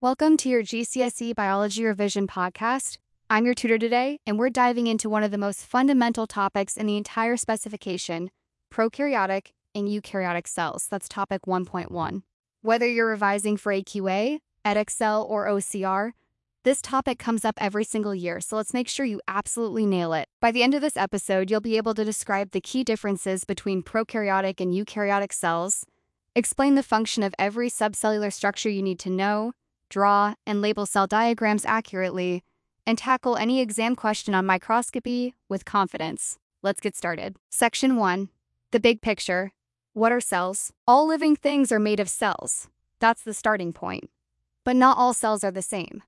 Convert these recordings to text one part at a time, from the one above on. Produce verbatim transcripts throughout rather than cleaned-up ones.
Welcome to your G C S E Biology Revision podcast. I'm your tutor today, and we're diving into one of the most fundamental topics in the entire specification, prokaryotic and eukaryotic cells. That's topic one point one. Whether you're revising for A Q A, Edexcel, or O C R, this topic comes up every single year, so let's make sure you absolutely nail it. By the end of this episode, you'll be able to describe the key differences between prokaryotic and eukaryotic cells, explain the function of every subcellular structure you need to know, draw and label cell diagrams accurately, and tackle any exam question on microscopy with confidence. Let's get started. Section one. The big picture. What are cells? All living things are made of cells. That's the starting point. But not all cells are the same.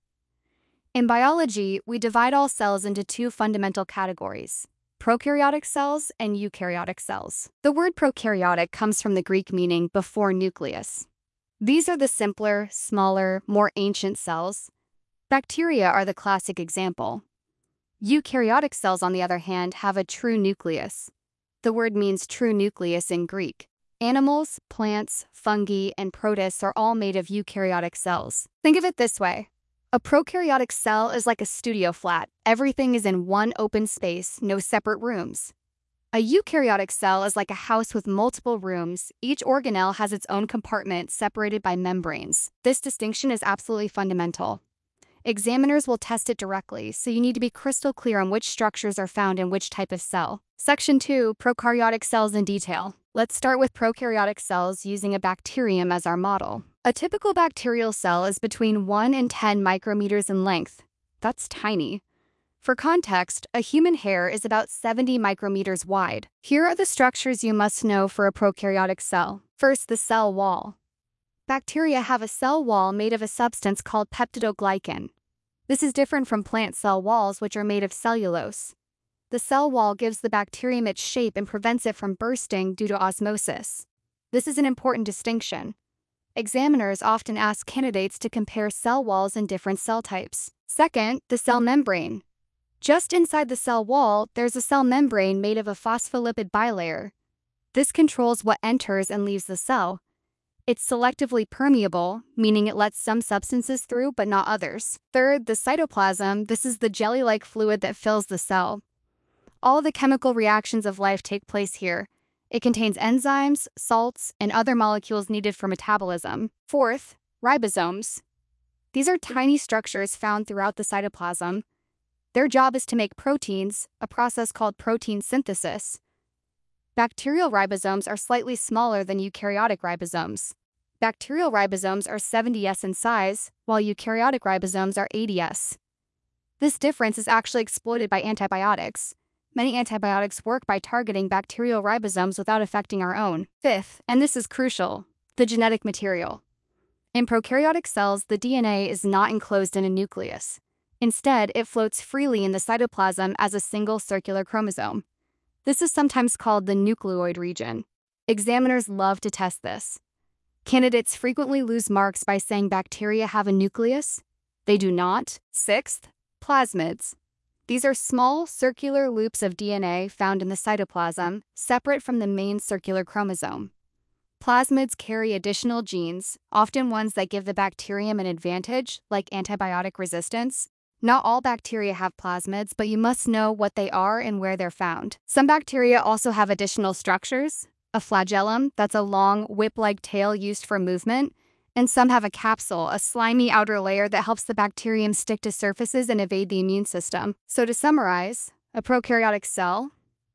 In biology, we divide all cells into two fundamental categories: prokaryotic cells and eukaryotic cells. The word prokaryotic comes from the Greek meaning before nucleus. These are the simpler, smaller, more ancient cells. Bacteria are the classic example. Eukaryotic cells, on the other hand, have a true nucleus. The word means true nucleus in Greek. Animals, plants, fungi, and protists are all made of eukaryotic cells. Think of it this way. A prokaryotic cell is like a studio flat. Everything is in one open space, no separate rooms. A eukaryotic cell is like a house with multiple rooms. Each organelle has its own compartment separated by membranes. This distinction is absolutely fundamental. Examiners will test it directly, so you need to be crystal clear on which structures are found in which type of cell. Section two. Prokaryotic cells in detail. Let's start with prokaryotic cells using a bacterium as our model. A typical bacterial cell is between one and ten micrometers in length. That's tiny. For context, a human hair is about seventy micrometers wide. Here are the structures you must know for a prokaryotic cell. First, the cell wall. Bacteria have a cell wall made of a substance called peptidoglycan. This is different from plant cell walls, which are made of cellulose. The cell wall gives the bacterium its shape and prevents it from bursting due to osmosis. This is an important distinction. Examiners often ask candidates to compare cell walls in different cell types. Second, the cell membrane. Just inside the cell wall, there's a cell membrane made of a phospholipid bilayer. This controls what enters and leaves the cell. It's selectively permeable, meaning it lets some substances through but not others. Third, the cytoplasm. This is the jelly-like fluid that fills the cell. All the chemical reactions of life take place here. It contains enzymes, salts, and other molecules needed for metabolism. Fourth, ribosomes. These are tiny structures found throughout the cytoplasm. Their job is to make proteins, a process called protein synthesis. Bacterial ribosomes are slightly smaller than eukaryotic ribosomes. Bacterial ribosomes are seventy S in size, while eukaryotic ribosomes are eighty S. This difference is actually exploited by antibiotics. Many antibiotics work by targeting bacterial ribosomes without affecting our own. Fifth, and this is crucial, the genetic material. In prokaryotic cells, the D N A is not enclosed in a nucleus. Instead, it floats freely in the cytoplasm as a single circular chromosome. This is sometimes called the nucleoid region. Examiners love to test this. Candidates frequently lose marks by saying bacteria have a nucleus. They do not. Sixth, plasmids. These are small, circular loops of D N A found in the cytoplasm, separate from the main circular chromosome. Plasmids carry additional genes, often ones that give the bacterium an advantage, like antibiotic resistance. Not all bacteria have plasmids, but you must know what they are and where they're found. Some bacteria also have additional structures: a flagellum, that's a long, whip-like tail used for movement, and some have a capsule, a slimy outer layer that helps the bacterium stick to surfaces and evade the immune system. So to summarize, a prokaryotic cell: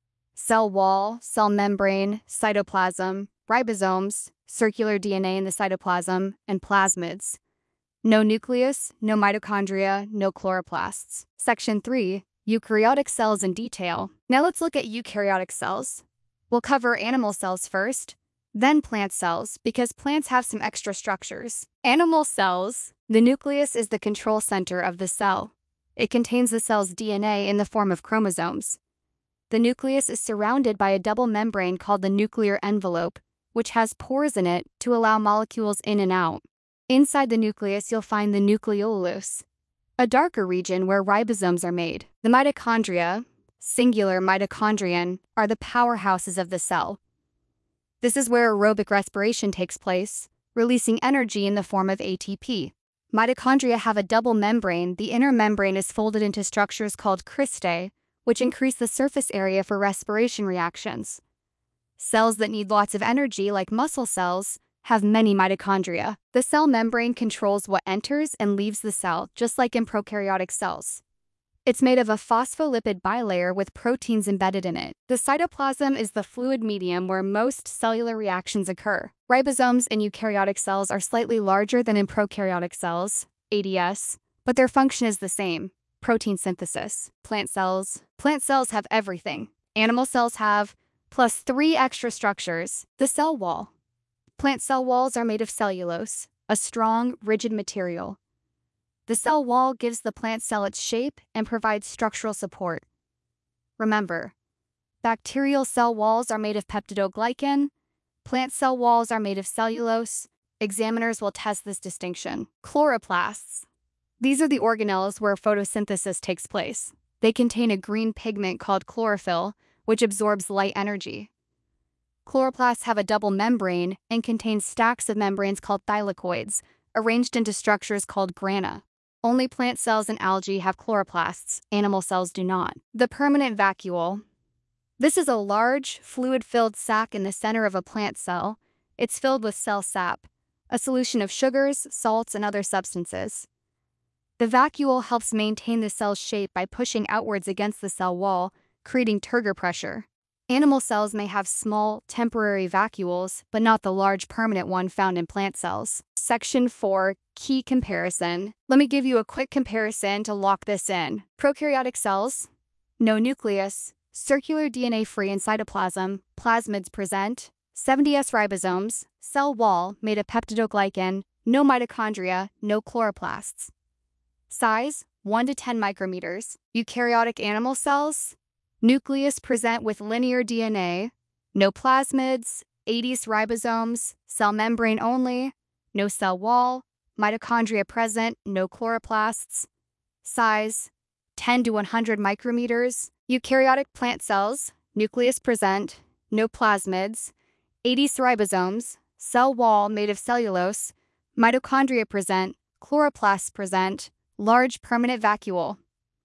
cell wall, cell membrane, cytoplasm, ribosomes, circular D N A in the cytoplasm, and plasmids. No nucleus, no mitochondria, no chloroplasts. Section three. Eukaryotic cells in detail. Now let's look at eukaryotic cells. We'll cover animal cells first, then plant cells, because plants have some extra structures. Animal cells. The nucleus is the control center of the cell. It contains the cell's D N A in the form of chromosomes. The nucleus is surrounded by a double membrane called the nuclear envelope, which has pores in it to allow molecules in and out. Inside the nucleus, you'll find the nucleolus, a darker region where ribosomes are made. The mitochondria, singular mitochondrion, are the powerhouses of the cell. This is where aerobic respiration takes place, releasing energy in the form of A T P. Mitochondria have a double membrane. The inner membrane is folded into structures called cristae, which increase the surface area for respiration reactions. Cells that need lots of energy, like muscle cells, have many mitochondria. The cell membrane controls what enters and leaves the cell, just like in prokaryotic cells. It's made of a phospholipid bilayer with proteins embedded in it. The cytoplasm is the fluid medium where most cellular reactions occur. Ribosomes in eukaryotic cells are slightly larger than in prokaryotic cells, A D S, but their function is the same: protein synthesis. Plant cells. Plant cells have everything. Animal cells have, plus three extra structures: the cell wall. Plant cell walls are made of cellulose, a strong, rigid material. The cell wall gives the plant cell its shape and provides structural support. Remember, bacterial cell walls are made of peptidoglycan. Plant cell walls are made of cellulose. Examiners will test this distinction. Chloroplasts. These are the organelles where photosynthesis takes place. They contain a green pigment called chlorophyll, which absorbs light energy. Chloroplasts have a double membrane and contain stacks of membranes called thylakoids, arranged into structures called grana. Only plant cells and algae have chloroplasts, animal cells do not. The permanent vacuole. This is a large, fluid-filled sac in the center of a plant cell. It's filled with cell sap, a solution of sugars, salts, and other substances. The vacuole helps maintain the cell's shape by pushing outwards against the cell wall, creating turgor pressure. Animal cells may have small, temporary vacuoles, but not the large permanent one found in plant cells. Section four, Key Comparison. Let me give you a quick comparison to lock this in. Prokaryotic cells, no nucleus, circular D N A free in cytoplasm, plasmids present, seventy S ribosomes, cell wall made of peptidoglycan, no mitochondria, no chloroplasts. Size, one to ten micrometers. Eukaryotic animal cells, nucleus present with linear D N A, no plasmids, eighty S ribosomes, cell membrane only, no cell wall, mitochondria present, no chloroplasts. Size, ten to one hundred micrometers. Eukaryotic plant cells, nucleus present, no plasmids, eighty S ribosomes, cell wall made of cellulose, mitochondria present, chloroplasts present, large permanent vacuole.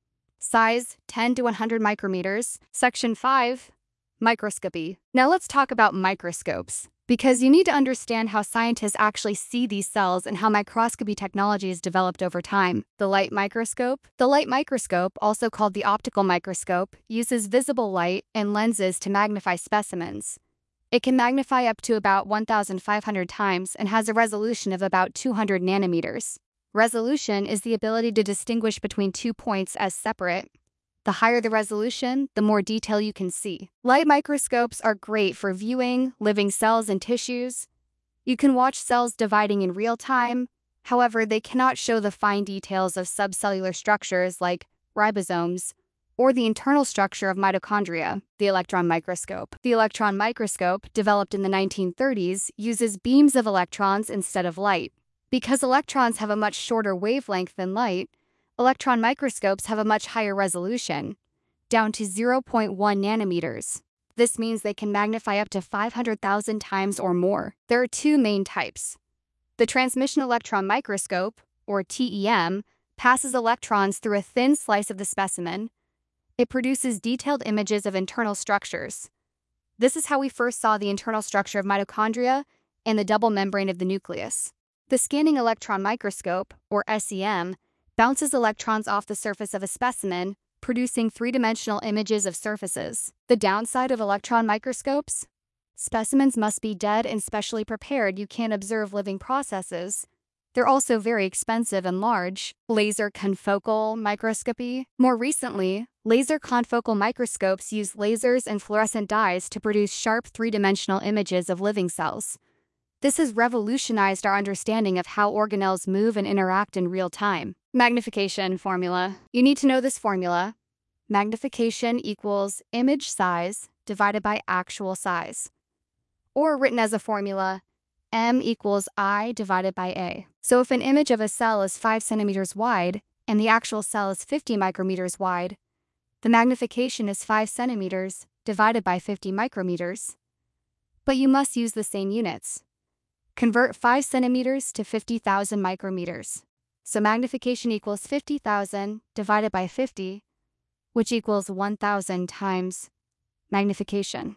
Size, ten to one hundred micrometers. Section five, Microscopy. Now let's talk about microscopes, because you need to understand how scientists actually see these cells and how microscopy technology is developed over time. The light microscope. The light microscope, also called the optical microscope, uses visible light and lenses to magnify specimens. It can magnify up to about one thousand five hundred times and has a resolution of about two hundred nanometers. Resolution is the ability to distinguish between two points as separate. The higher the resolution, the more detail you can see. Light microscopes are great for viewing living cells and tissues. You can watch cells dividing in real time. However, they cannot show the fine details of subcellular structures like ribosomes or the internal structure of mitochondria. The electron microscope. The electron microscope, developed in the nineteen thirties, uses beams of electrons instead of light. Because electrons have a much shorter wavelength than light, electron microscopes have a much higher resolution, down to zero point one nanometers. This means they can magnify up to five hundred thousand times or more. There are two main types. The transmission electron microscope, or T E M, passes electrons through a thin slice of the specimen. It produces detailed images of internal structures. This is how we first saw the internal structure of mitochondria and the double membrane of the nucleus. The scanning electron microscope, or S E M, bounces electrons off the surface of a specimen, producing three-dimensional images of surfaces. The downside of electron microscopes? Specimens must be dead and specially prepared. You can't observe living processes. They're also very expensive and large. Laser confocal microscopy. More recently, laser confocal microscopes use lasers and fluorescent dyes to produce sharp three-dimensional images of living cells. This has revolutionized our understanding of how organelles move and interact in real time. Magnification formula. You need to know this formula. Magnification equals image size divided by actual size. Or written as a formula, M equals I divided by A. So if an image of a cell is five centimeters wide and the actual cell is fifty micrometers wide, the magnification is five centimeters divided by fifty micrometers. But you must use the same units. Convert five centimeters to fifty thousand micrometers. So magnification equals fifty thousand divided by fifty, which equals one thousand times magnification.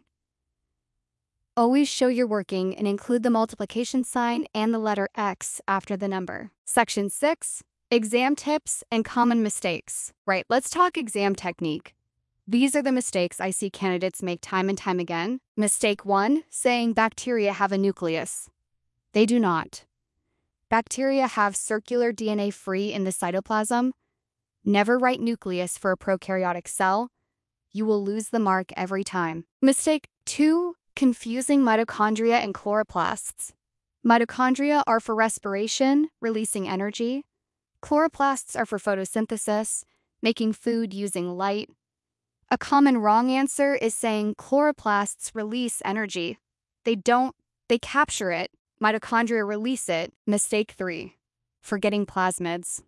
Always show your working and include the multiplication sign and the letter X after the number. Section six, exam tips and common mistakes. Right, let's talk exam technique. These are the mistakes I see candidates make time and time again. Mistake one, saying bacteria have a nucleus. They do not. Bacteria have circular D N A free in the cytoplasm. Never write nucleus for a prokaryotic cell. You will lose the mark every time. Mistake two, confusing mitochondria and chloroplasts. Mitochondria are for respiration, releasing energy. Chloroplasts are for photosynthesis, making food using light. A common wrong answer is saying chloroplasts release energy. They don't, they capture it. Mitochondria release it. Mistake three, forgetting plasmids.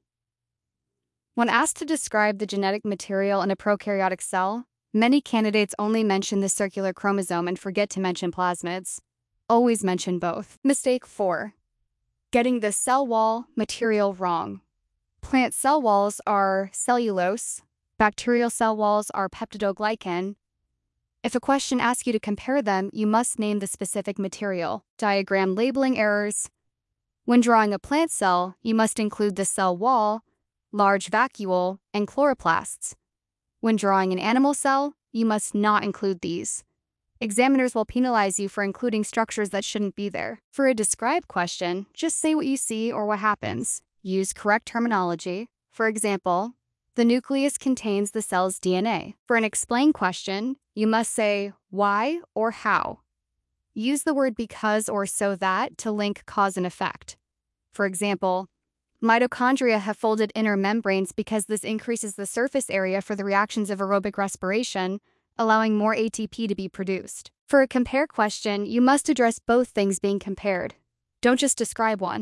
When asked to describe the genetic material in a prokaryotic cell, many candidates only mention the circular chromosome and forget to mention plasmids. Always mention both. Mistake four, getting the cell wall material wrong. Plant cell walls are cellulose. Bacterial cell walls are peptidoglycan. If a question asks you to compare them, you must name the specific material. Diagram labeling errors. When drawing a plant cell, you must include the cell wall, large vacuole, and chloroplasts. When drawing an animal cell, you must not include these. Examiners will penalize you for including structures that shouldn't be there. For a describe question, just say what you see or what happens. Use correct terminology. For example, the nucleus contains the cell's D N A. For an explain question, you must say why or how. Use the word because or so that to link cause and effect. For example, mitochondria have folded inner membranes because this increases the surface area for the reactions of aerobic respiration, allowing more A T P to be produced. For a compare question, you must address both things being compared. Don't just describe one.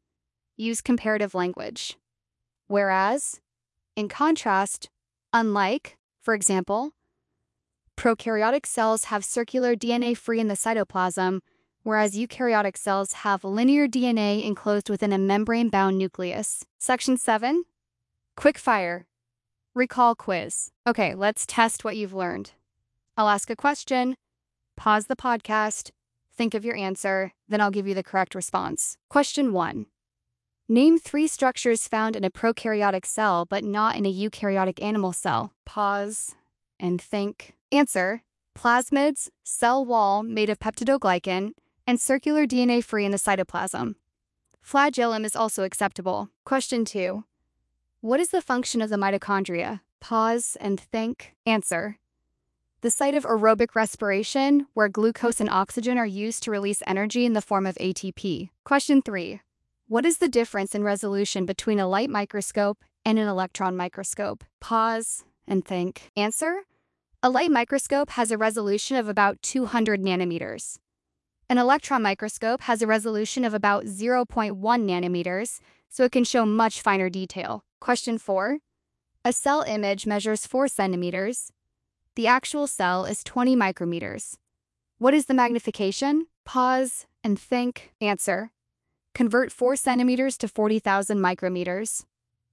Use comparative language. Whereas, in contrast, unlike, for example, prokaryotic cells have circular D N A free in the cytoplasm, whereas eukaryotic cells have linear D N A enclosed within a membrane-bound nucleus. Section seven, quick fire. Recall quiz. Okay, let's test what you've learned. I'll ask a question, pause the podcast, think of your answer, then I'll give you the correct response. Question one. Name three structures found in a prokaryotic cell but not in a eukaryotic animal cell. Pause and think. Answer: plasmids, cell wall made of peptidoglycan, and circular D N A free in the cytoplasm. Flagellum is also acceptable. Question two. What is the function of the mitochondria? Pause and think. Answer: the site of aerobic respiration, where glucose and oxygen are used to release energy in the form of A T P. Question three. What is the difference in resolution between a light microscope and an electron microscope? Pause and think. Answer: a light microscope has a resolution of about two hundred nanometers. An electron microscope has a resolution of about zero point one nanometers, so it can show much finer detail. Question four. A cell image measures four centimeters. The actual cell is twenty micrometers. What is the magnification? Pause and think. Answer: convert four centimeters to forty thousand micrometers.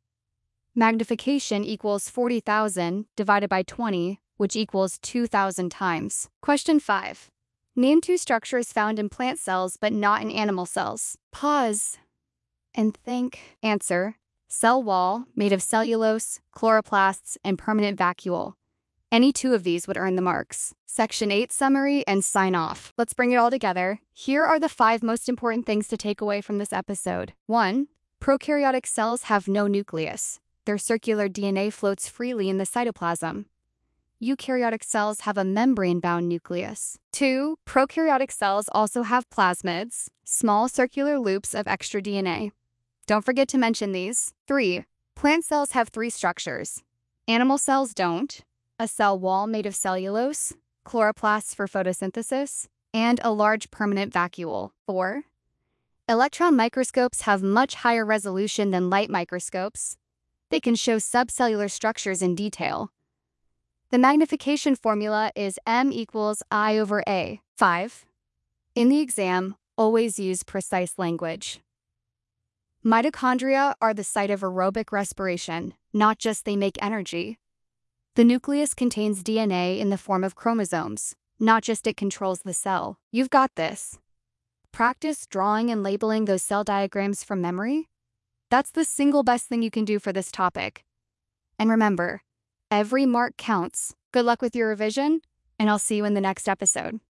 Magnification equals forty thousand divided by twenty, which equals two thousand times. Question five. Name two structures found in plant cells but not in animal cells. Pause and think. Answer: cell wall made of cellulose, chloroplasts, and permanent vacuole. Any two of these would earn the marks. Section eight summary and sign off. Let's bring it all together. Here are the five most important things to take away from this episode. one. Prokaryotic cells have no nucleus. Their circular D N A floats freely in the cytoplasm. Eukaryotic cells have a membrane-bound nucleus. two. Prokaryotic cells also have plasmids, small circular loops of extra D N A. Don't forget to mention these. three. Plant cells have three structures. Animal cells don't. A cell wall made of cellulose, chloroplasts for photosynthesis, and a large permanent vacuole. four. Electron microscopes have much higher resolution than light microscopes. They can show subcellular structures in detail. The magnification formula is M equals I over A. five. In the exam, always use precise language. Mitochondria are the site of aerobic respiration, not just they make energy. The nucleus contains D N A in the form of chromosomes, not just it controls the cell. You've got this. Practice drawing and labeling those cell diagrams from memory. That's the single best thing you can do for this topic. And remember, every mark counts. Good luck with your revision, and I'll see you in the next episode.